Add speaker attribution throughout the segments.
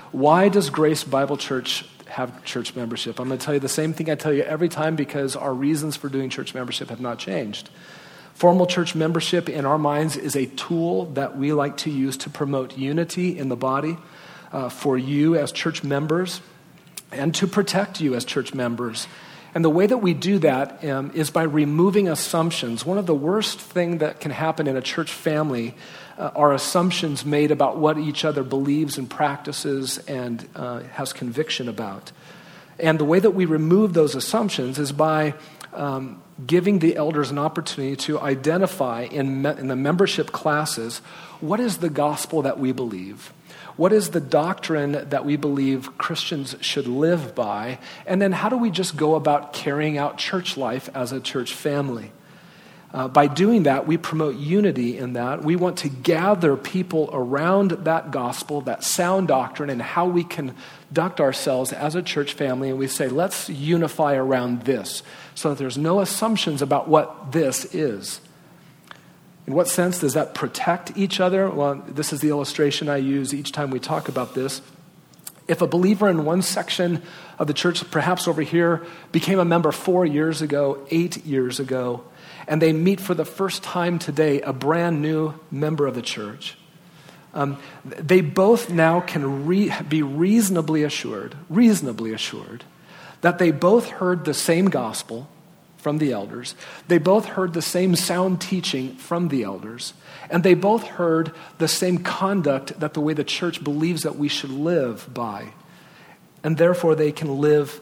Speaker 1: Why does Grace Bible Church have church membership? I'm going to tell you the same thing I tell you every time because our reasons for doing church membership have not changed. Formal church membership in our minds is a tool that we like to use to promote unity in the body for you as church members and to protect you as church members. And the way that we do that is by removing assumptions. One of the worst things that can happen in a church family are assumptions made about what each other believes and practices and has conviction about. And the way that we remove those assumptions is by giving the elders an opportunity to identify in the membership classes what is the gospel that we believe. What is the doctrine that we believe Christians should live by? And then how do we just go about carrying out church life as a church family? By doing that, we promote unity in that. We want to gather people around that gospel, that sound doctrine, and how we conduct ourselves as a church family. And we say, let's unify around this so that there's no assumptions about what this is. In what sense does that protect each other? Well, this is the illustration I use each time we talk about this. If a believer in one section of the church, perhaps over here, became a member 4 years ago, 8 years ago, and they meet for the first time today, a brand new member of the church, they both now can be reasonably assured that they both heard the same gospel from the elders. They both heard the same sound teaching from the elders. And they both heard the same conduct that the way the church believes that we should live by. And therefore they can live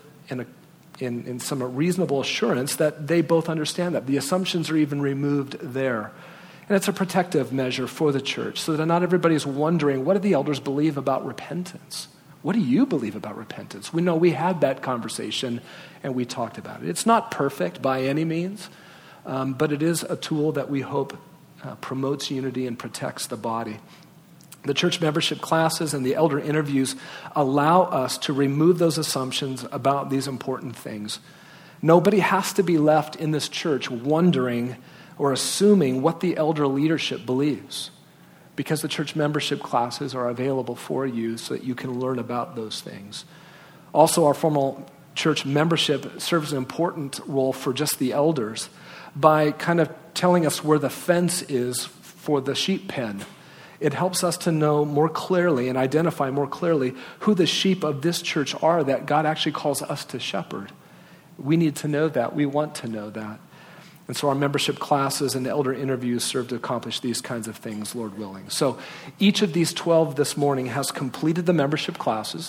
Speaker 1: in some reasonable assurance that they both understand that. The assumptions are even removed there. And it's a protective measure for the church so that not everybody is wondering, what do the elders believe about repentance? What do you believe about repentance? We know we had that conversation and we talked about it. It's not perfect by any means, but it is a tool that we hope promotes unity and protects the body. The church membership classes and the elder interviews allow us to remove those assumptions about these important things. Nobody has to be left in this church wondering or assuming what the elder leadership believes, because the church membership classes are available for you so that you can learn about those things. Also, our formal church membership serves an important role for just the elders by kind of telling us where the fence is for the sheep pen. It helps us to know more clearly and identify more clearly who the sheep of this church are that God actually calls us to shepherd. We need to know that. We want to know that. And so our membership classes and elder interviews serve to accomplish these kinds of things, Lord willing. So each of these 12 this morning has completed the membership classes.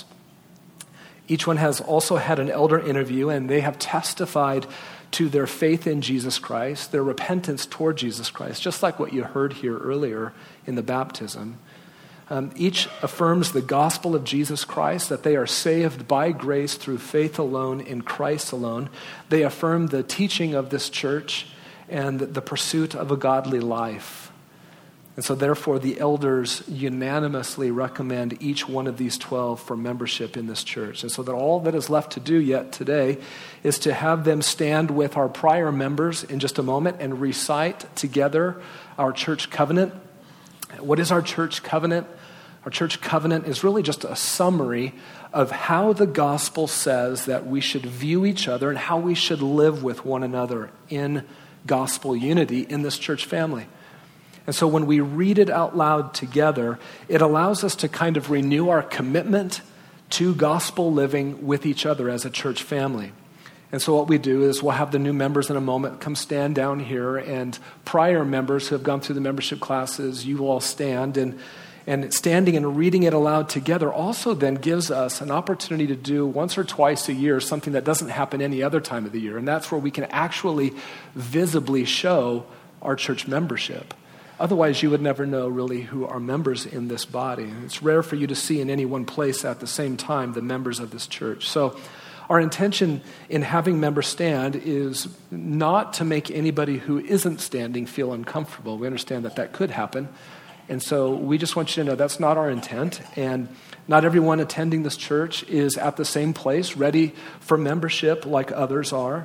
Speaker 1: Each one has also had an elder interview, and they have testified to their faith in Jesus Christ, their repentance toward Jesus Christ, just like what you heard here earlier in the baptism. Each affirms the gospel of Jesus Christ, that they are saved by grace through faith alone in Christ alone. They affirm the teaching of this church and the pursuit of a godly life. And so therefore the elders unanimously recommend each one of these 12 for membership in this church. And so that all that is left to do yet today is to have them stand with our prior members in just a moment and recite together our church covenant. What is our church covenant? Our church covenant is really just a summary of how the gospel says that we should view each other and how we should live with one another in gospel unity in this church family. And so when we read it out loud together, it allows us to kind of renew our commitment to gospel living with each other as a church family. And so what we do is we'll have the new members in a moment come stand down here, and prior members who have gone through the membership classes, you will all stand. And standing and reading it aloud together also then gives us an opportunity to do once or twice a year something that doesn't happen any other time of the year. And that's where we can actually visibly show our church membership. Otherwise, you would never know really who are members in this body. And it's rare for you to see in any one place at the same time the members of this church. So our intention in having members stand is not to make anybody who isn't standing feel uncomfortable. We understand that that could happen. And so we just want you to know that's not our intent. And not everyone attending this church is at the same place, ready for membership like others are.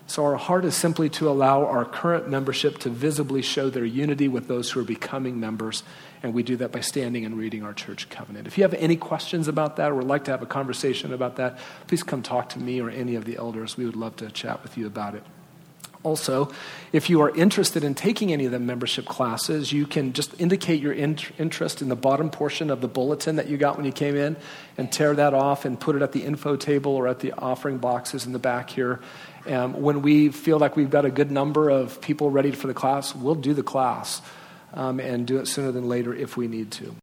Speaker 1: So our heart is simply to allow our current membership to visibly show their unity with those who are becoming members, and we do that by standing and reading our church covenant. If you have any questions about that or would like to have a conversation about that, please come talk to me or any of the elders. We would love to chat with you about it. Also, if you are interested in taking any of the membership classes, you can just indicate your interest in the bottom portion of the bulletin that you got when you came in and tear that off and put it at the info table or at the offering boxes in the back here. When we feel like we've got a good number of people ready for the class, we'll do the class and do it sooner than later if we need to.